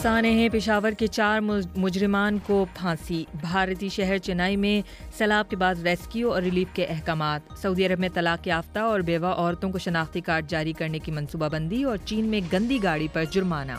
سانحے پشاور کے 4 مجرمان کو پھانسی. بھارتی شہر چنئی میں سیلاب کے بعد ریسکیو اور ریلیف کے احکامات. سعودی عرب میں طلاق یافتہ اور بیوہ عورتوں کو شناختی کارڈ جاری کرنے کی منصوبہ بندی, اور چین میں گندی گاڑی پر جرمانہ.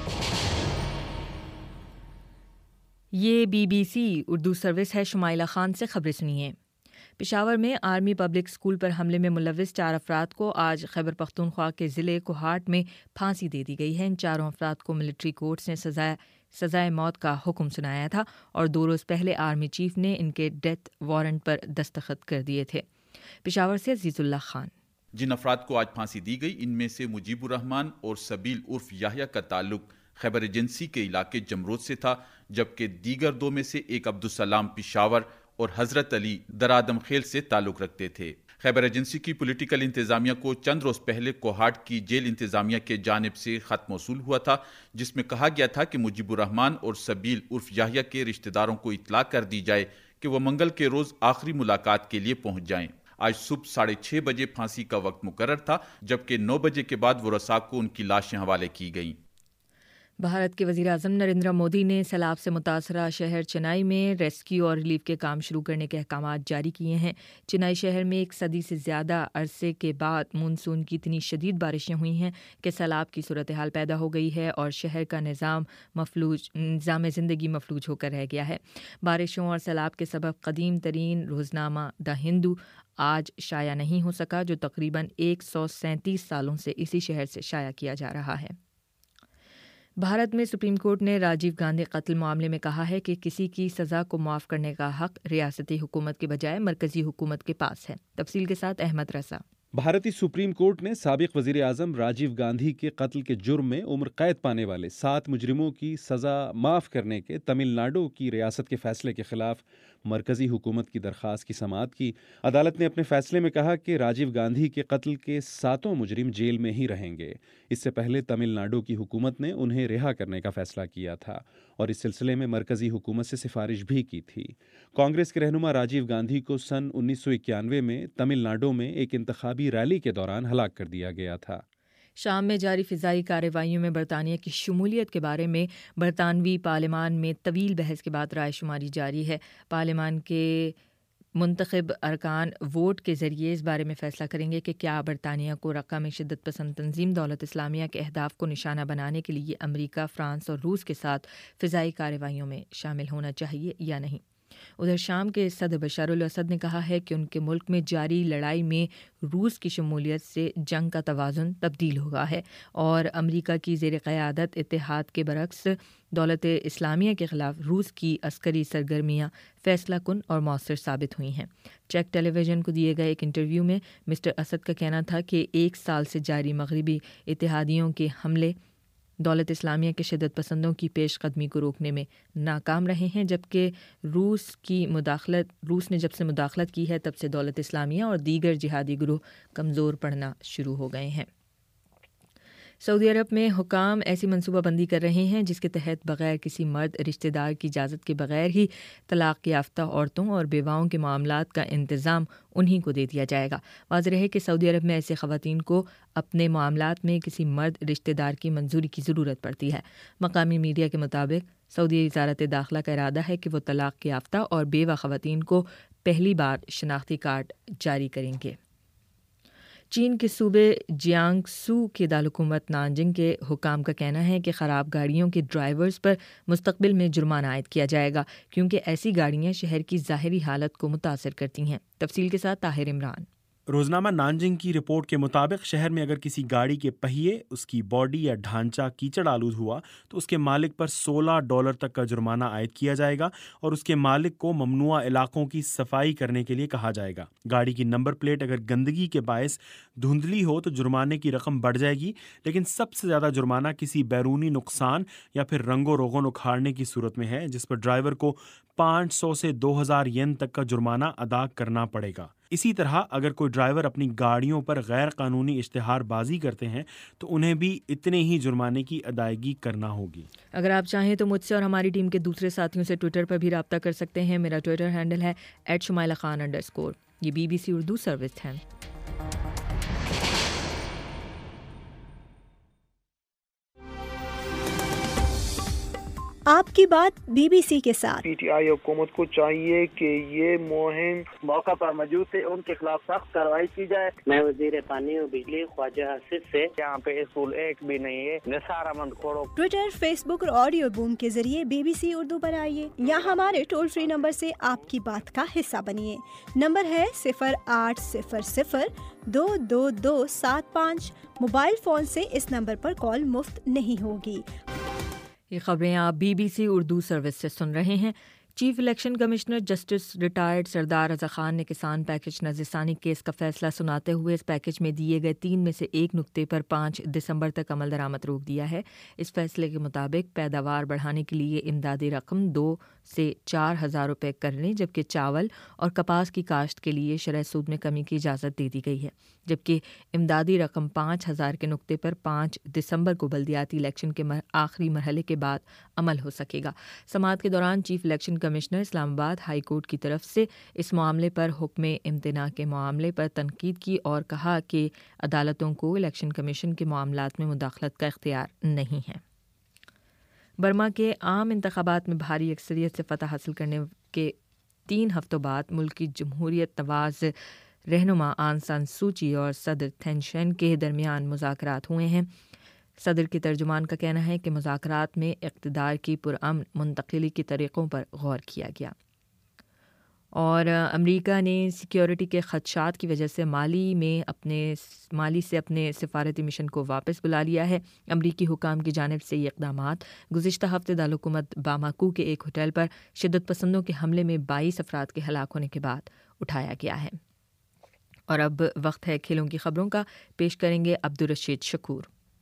یہ BBC اردو سروس ہے. شمائلہ خان سے خبریں سنیے. پشاور میں آرمی پبلک اسکول پر حملے میں ملوث 4 افراد کو آج خیبر پختونخوا کے ضلع کوہاٹ میں پھانسی دے دی گئی ہے. ان چاروں افراد کو ملٹری کورٹس نے سزائے موت کا حکم سنایا تھا, اور 2 روز پہلے آرمی چیف نے ان کے ڈیتھ وارنٹ پر دستخط کر دیے تھے. پشاور سے عزیز اللہ خان. جن افراد کو آج پھانسی دی گئی ان میں سے مجیب الرحمان اور سبیل عرف یحییٰ کا تعلق خیبر ایجنسی کے علاقے جمرود سے تھا, جبکہ دیگر 2 میں سے ایک عبدالسلام پشاور اور حضرت علی درادم خیل سے تعلق رکھتے تھے. خیبر ایجنسی کی پولیٹیکل انتظامیہ کو چند روز پہلے کوہاٹ کی جیل انتظامیہ کے جانب سے خط موصول ہوا تھا, جس میں کہا گیا تھا کہ مجیب الرحمان اور سبیل عرف یحییٰ کے رشتہ داروں کو اطلاع کر دی جائے کہ وہ منگل کے روز آخری ملاقات کے لیے پہنچ جائیں. آج صبح 6:30 بجے پھانسی کا وقت مقرر تھا, جبکہ 9 بجے کے بعد ورثاء کو ان کی لاشیں حوالے کی گئیں. بھارت کے وزیر اعظم نریندر مودی نے سیلاب سے متاثرہ شہر چنئی میں ریسکیو اور ریلیف کے کام شروع کرنے کے احکامات جاری کیے ہیں. چنئی شہر میں 1 صدی سے زیادہ عرصے کے بعد مونسون کی اتنی شدید بارشیں ہوئی ہیں کہ سیلاب کی صورتحال پیدا ہو گئی ہے, اور شہر کا نظام زندگی مفلوج ہو کر رہ گیا ہے. بارشوں اور سیلاب کے سبب قدیم ترین روزنامہ دا ہندو آج شائع نہیں ہو سکا, جو تقریباً 137 سالوں سے اسی شہر سے شائع کیا جا رہا ہے. بھارت میں سپریم کورٹ نے راجیو گاندھی قتل معاملے میں کہا ہے کہ کسی کی سزا کو معاف کرنے کا حق ریاستی حکومت کے بجائے مرکزی حکومت کے پاس ہے. تفصیل کے ساتھ احمد رضا. بھارتی سپریم کورٹ نے سابق وزیر اعظم راجیو گاندھی کے قتل کے جرم میں عمر قید پانے والے 7 مجرموں کی سزا معاف کرنے کے تمل ناڈو کی ریاست کے فیصلے کے خلاف مرکزی حکومت کی درخواست کی سماعت کی. عدالت نے اپنے فیصلے میں کہا کہ راجیو گاندھی کے قتل کے 7 مجرم جیل میں ہی رہیں گے. اس سے پہلے تمل ناڈو کی حکومت نے انہیں رہا کرنے کا فیصلہ کیا تھا, اور اس سلسلے میں مرکزی حکومت سے سفارش بھی کی تھی. کانگریس کے رہنما راجیو گاندھی کو سن 1991 میں تمل ناڈو میں ایک انتخابی ریلی کے دوران ہلاک کر دیا گیا تھا. شام میں جاری فضائی کارروائیوں میں برطانیہ کی شمولیت کے بارے میں برطانوی پارلیمان میں طویل بحث کے بعد رائے شماری جاری ہے. پارلیمان کے منتخب ارکان ووٹ کے ذریعے اس بارے میں فیصلہ کریں گے کہ کیا برطانیہ کو رقہ میں شدت پسند تنظیم دولت اسلامیہ کے اہداف کو نشانہ بنانے کے لیے امریکہ، فرانس اور روس کے ساتھ فضائی کارروائیوں میں شامل ہونا چاہیے یا نہیں. ادھر شام کے صدر بشار الاسد نے کہا ہے کہ ان کے ملک میں جاری لڑائی میں روس کی شمولیت سے جنگ کا توازن تبدیل ہوا ہے، اور امریکہ کی زیر قیادت اتحاد کے برعکس دولت اسلامیہ کے خلاف روس کی عسکری سرگرمیاں فیصلہ کن اور مؤثر ثابت ہوئی ہیں. چیک ٹیلی ویژن کو دیے گئے ایک انٹرویو میں مسٹر اسد کا کہنا تھا کہ 1 سال سے جاری مغربی اتحادیوں کے حملے دولت اسلامیہ کے شدت پسندوں کی پیش قدمی کو روکنے میں ناکام رہے ہیں، جبکہ روس نے جب سے مداخلت کی ہے تب سے دولت اسلامیہ اور دیگر جہادی گروہ کمزور پڑنا شروع ہو گئے ہیں. سعودی عرب میں حکام ایسی منصوبہ بندی کر رہے ہیں جس کے تحت بغیر کسی مرد رشتہ دار کی اجازت کے بغیر ہی طلاق یافتہ عورتوں اور بیواؤں کے معاملات کا انتظام انہی کو دے دیا جائے گا. واضح ہے کہ سعودی عرب میں ایسے خواتین کو اپنے معاملات میں کسی مرد رشتہ دار کی منظوری کی ضرورت پڑتی ہے. مقامی میڈیا کے مطابق سعودی وزارت داخلہ کا ارادہ ہے کہ وہ طلاق یافتہ اور بیوہ خواتین کو پہلی بار شناختی کارڈ جاری کریں گے. چین کے صوبے جیانگسو کے دارالحکومت نانجنگ کے حکام کا کہنا ہے کہ خراب گاڑیوں کے ڈرائیورز پر مستقبل میں جرمانہ عائد کیا جائے گا، کیونکہ ایسی گاڑیاں شہر کی ظاہری حالت کو متاثر کرتی ہیں. تفصیل کے ساتھ طاہر عمران. روزنامہ نانجنگ کی رپورٹ کے مطابق شہر میں اگر کسی گاڑی کے پہیے، اس کی باڈی یا ڈھانچہ کیچڑ آلود ہوا تو اس کے مالک پر $16 تک کا جرمانہ عائد کیا جائے گا، اور اس کے مالک کو ممنوعہ علاقوں کی صفائی کرنے کے لیے کہا جائے گا. گاڑی کی نمبر پلیٹ اگر گندگی کے باعث دھندلی ہو تو جرمانے کی رقم بڑھ جائے گی، لیکن سب سے زیادہ جرمانہ کسی بیرونی نقصان یا پھر رنگ و روغن اکھاڑنے کی صورت میں ہے، جس پر ڈرائیور کو 500 سے 2000 ین تک کا جرمانہ ادا کرنا پڑے گا. اسی طرح اگر کوئی ڈرائیور اپنی گاڑیوں پر غیر قانونی اشتہار بازی کرتے ہیں تو انہیں بھی اتنے ہی جرمانے کی ادائیگی کرنا ہوگی. اگر آپ چاہیں تو مجھ سے اور ہماری ٹیم کے دوسرے ساتھیوں سے ٹویٹر پر بھی رابطہ کر سکتے ہیں. میرا ٹویٹر ہینڈل ہے @shumaila_Khan_. یہ BBC اردو سروس ہے. آپ کی بات BBC کے ساتھ۔ پی ٹی آئی حکومت کو چاہیے کہ یہ مہم موقع پر موجود تھے ان کے خلاف سخت کارروائی کی جائے۔ میں وزیر پانی و بجلی خواجہ آصف سے یہاں پہ اسکول ایک بھی نہیں ہے، Nisar Ahmed Khuhro. Twitter, Facebook اور آڈیو بوم کے ذریعے BBC اردو پر آئیے یا ہمارے ٹول فری نمبر سے آپ کی بات کا حصہ بنیے۔ نمبر ہے 0800-222-75۔ موبائل فون سے اس نمبر پر کال مفت نہیں ہوگی۔ یہ خبریں آپ BBC اردو سروس سے سن رہے ہیں۔ Chief election commissioner justice retired Sardar Raza Khan نے کسان پیکج نظر ثانی کیس کا فیصلہ سناتے ہوئے اس پیکج میں دیے گئے 3 میں سے 1 نقطے پر 5 دسمبر تک عمل درآمد روک دیا ہے۔ اس فیصلے کے مطابق پیداوار بڑھانے کے لیے امدادی رقم 2 سے 4,000 روپے کرنے، جبکہ چاول اور کپاس کی کاشت کے لیے شرح سود میں کمی کی اجازت دے دی گئی ہے، جبکہ امدادی رقم 5,000 کے نقطے پر 5 دسمبر کو بلدیاتی الیکشن کے آخری مرحلے کے بعد عمل ہو سکے گا۔ سماعت کے دوران چیف الیکشن کمشنر اسلام آباد ہائی کورٹ کی طرف سے اس معاملے پر حکم امتناع کے معاملے پر تنقید کی اور کہا کہ عدالتوں کو الیکشن کمیشن کے معاملات میں مداخلت کا اختیار نہیں ہے۔ برما کے عام انتخابات میں بھاری اکثریت سے فتح حاصل کرنے کے 3 ہفتوں بعد ملک کی جمہوریت نواز رہنما آن سان سوچی اور صدر تھین شین کے درمیان مذاکرات ہوئے ہیں۔ صدر کے ترجمان کا کہنا ہے کہ مذاکرات میں اقتدار کی پرامن منتقلی کے طریقوں پر غور کیا گیا، اور امریکہ نے سیکیورٹی کے خدشات کی وجہ سے مالی سے اپنے سفارتی مشن کو واپس بلا لیا ہے۔ امریکی حکام کی جانب سے یہ اقدامات گزشتہ ہفتے دارالحکومت باماکو کے ایک ہوٹل پر شدت پسندوں کے حملے میں 22 افراد کے ہلاک ہونے کے بعد اٹھایا گیا ہے۔ اور اب وقت ہے کھیلوں کی خبروں کا، پیش کریں گے عبدالرشید شکور۔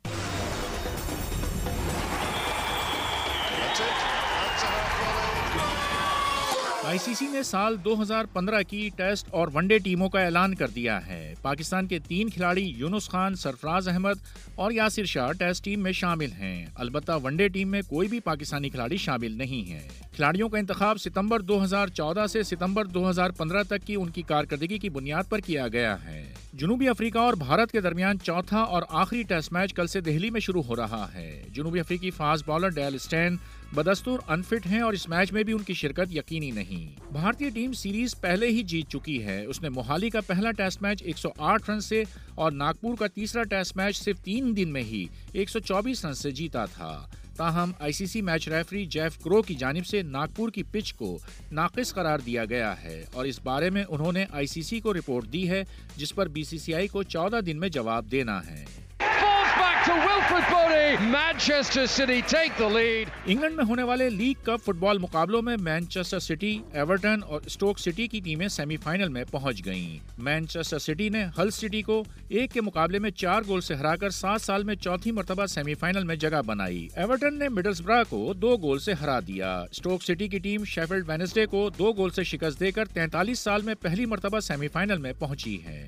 ICC نے سال 2015 کی ٹیسٹ اور ون ڈے ٹیموں کا اعلان کر دیا ہے۔ پاکستان کے 3 کھلاڑی یونس خان، سرفراز احمد اور یاسر شاہ ٹیسٹ ٹیم میں شامل ہیں، البتہ ون ڈے ٹیم میں کوئی بھی پاکستانی کھلاڑی شامل نہیں ہے۔ کھلاڑیوں کا انتخاب ستمبر 2014 سے ستمبر 2015 تک کی ان کی کارکردگی کی بنیاد پر کیا گیا ہے۔ جنوبی افریقہ اور بھارت کے درمیان چوتھا اور آخری ٹیسٹ میچ کل سے دہلی میں شروع ہو رہا ہے۔ جنوبی افریقی فاسٹ بالر ڈیل اسٹین بدستور انفٹ ہیں اور اس میچ میں بھی ان کی شرکت یقینی نہیں۔ بھارتی ٹیم سیریز پہلے ہی جیت چکی ہے۔ اس نے موہالی کا پہلا ٹیسٹ میچ 108 رن سے اور ناگپور کا تیسرا ٹیسٹ میچ صرف 3 دن میں ہی 124 رن سے جیتا تھا۔ تاہم ICC میچ ریفری جیف کرو کی جانب سے ناگپور کی پچ کو ناقص قرار دیا گیا ہے اور اس بارے میں انہوں نے ICC کو رپورٹ دی ہے، جس پر BCCI کو 14 دن میں جواب دینا ہے۔ انگلینڈ میں ہونے والے لیگ کپ فٹ بال مقابلوں میں مانچسٹر سٹی، ایورٹن اور اسٹوک سٹی کی ٹیمیں سیمی فائنل میں پہنچ گئیں۔ مانچسٹر سٹی نے ہل سٹی کو 1 کے مقابلے میں 4 گول سے ہرا کر 7 سال میں چوتھی مرتبہ سیمی فائنل میں جگہ بنائی۔ ایورٹن نے مڈلسبرا کو 2 گول سے ہرا دیا۔ اسٹوک سٹی کی ٹیم شیفیلڈ وینسڈے کو 2 گول سے شکست دے کر 43 سال میں پہلی مرتبہ سیمی فائنل میں پہنچی ہے۔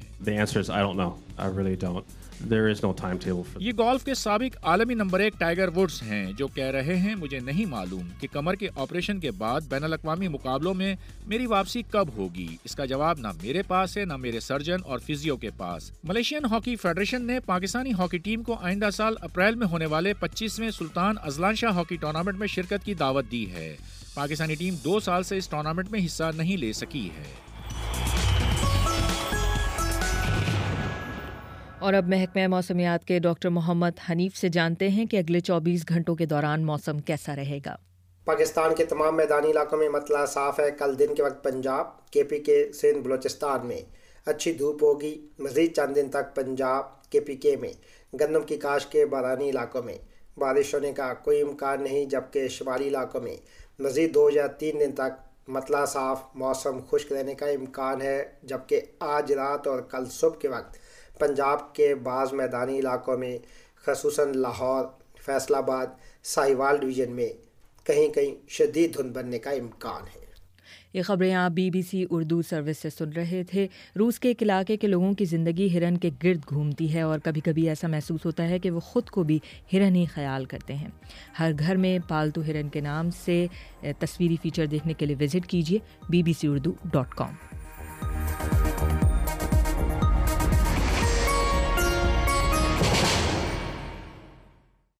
یہ گولف کے سابق عالمی نمبر 1 ٹائیگر وڈز ہیں، جو کہہ رہے ہیں مجھے نہیں معلوم کہ کمر کے آپریشن کے بعد بین الاقوامی مقابلوں میں میری واپسی کب ہوگی۔ اس کا جواب نہ میرے پاس ہے نہ میرے سرجن اور فزیو کے پاس۔ ملیشین ہاکی فیڈریشن نے پاکستانی ہاکی ٹیم کو آئندہ سال اپریل میں ہونے والے 25ویں سلطان ازلان شاہ ہاکی ٹورنامنٹ میں شرکت کی دعوت دی ہے۔ پاکستانی ٹیم 2 سال سے اس ٹورنامنٹ میں حصہ نہیں لے سکی ہے۔ اور اب محکمہ موسمیات کے ڈاکٹر محمد حنیف سے جانتے ہیں کہ اگلے 24 گھنٹوں کے دوران موسم کیسا رہے گا۔ پاکستان کے تمام میدانی علاقوں میں مطلع صاف ہے۔ کل دن کے وقت پنجاب، KPK، سندھ، بلوچستان میں اچھی دھوپ ہوگی۔ مزید چند دن تک پنجاب، KPK میں گندم کی کاشت کے بارانی علاقوں میں بارش ہونے کا کوئی امکان نہیں، جبکہ شمالی علاقوں میں مزید 2 یا 3 دن تک مطلع صاف موسم خشک رہنے کا امکان ہے، جبکہ آج رات اور کل صبح کے وقت پنجاب کے بعض میدانی علاقوں میں خصوصاً لاہور، فیصل آباد، ساہیوال ڈویژن میں کہیں کہیں شدید دھند بننے کا امکان ہے۔ یہ خبریں آپ BBC اردو سروس سے سن رہے تھے۔ روس کے ایک علاقے کے لوگوں کی زندگی ہرن کے گرد گھومتی ہے اور کبھی کبھی ایسا محسوس ہوتا ہے کہ وہ خود کو بھی ہرن ہی خیال کرتے ہیں۔ ہر گھر میں پالتو ہرن کے نام سے تصویری فیچر دیکھنے کے لیے وزٹ کیجیے bbcurdu.com۔